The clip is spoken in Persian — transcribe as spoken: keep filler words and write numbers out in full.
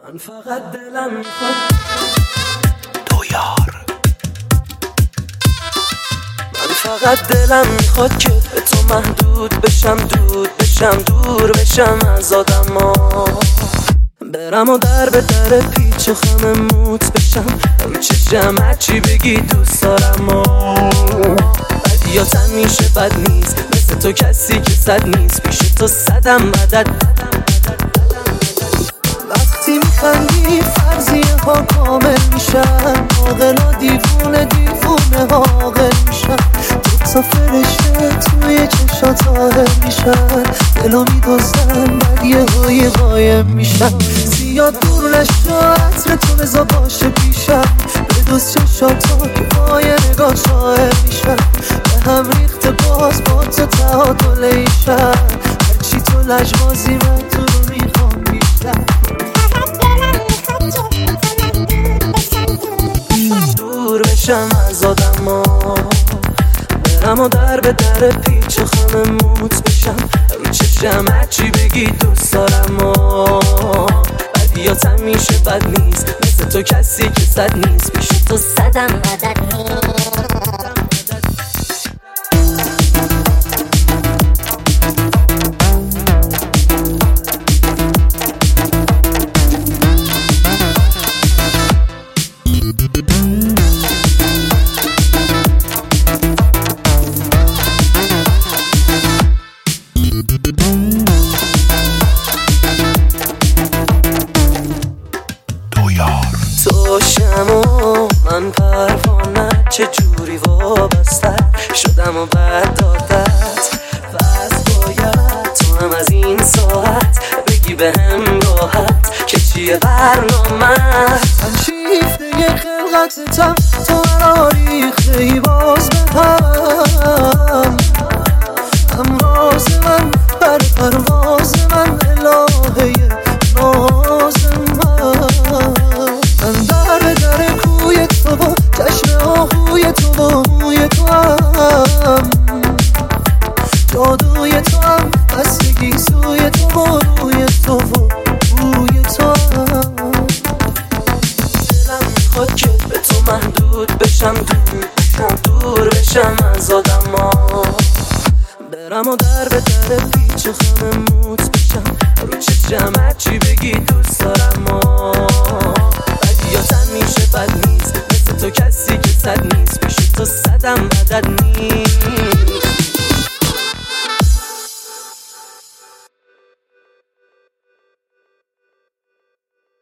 من فقط دلم میخواد دو یار، من فقط دلم میخواد که به تو محدود بشم، دود بشم، دور بشم از آدما، برم و در به در پیچ و خم موت بشم، رو چشم هرچی بگی دوست دارم و بدیاتم میشه بد نیست، مثل تو کسی که صد نیست، پیش تو صدم مدد. وقتی میخندی فرضیه ها کامل میشن، عاقلا دیوونه دیوونه ها عاقل میشن، دوتا فرشته توی چشات ظاهر میشن، دلو میدوزن بعد یه های قایم میشن، زیاد دور نشو عطر تو بزا باشه پیشم، بدوز چشاتا که با یه نگاه شاعر میشن، به هم ریخته باز با تو تعادل ایشن، هرچی تو لجبازی من تو رو میخوام بیشتر، دور بشم از آدما، برم و در به در پیچ و خم موت بشم، رو چشم هرچی بگی دوست دارم و بدیاتم میشه بد نیست، مثل تو کسی که صد نیست، پیش تو صدم مدد نیست. تو شمع من پروانه چه جوری وابسته شدم و بعد دادت، بس باید تو هم از این ساعت بگی به هم راحت که چیه برنامه، من شیفته یه خلقتتم تو مرا ریخته ای باز بدم، هم راز من بر پرواز من الهه ناز من، من در به در کوی تو و چشم آهوی تو و موی تو هم، جادوی تو هم، بستگی سوی تو و روی تو و بوی تو هم، دلم میخواد که به تو محدود بشم، دور بشم، دور بشم از آدما، برم و در به در پیچ و خم موت بشم، رو چشم هرچی بگی دوست دارم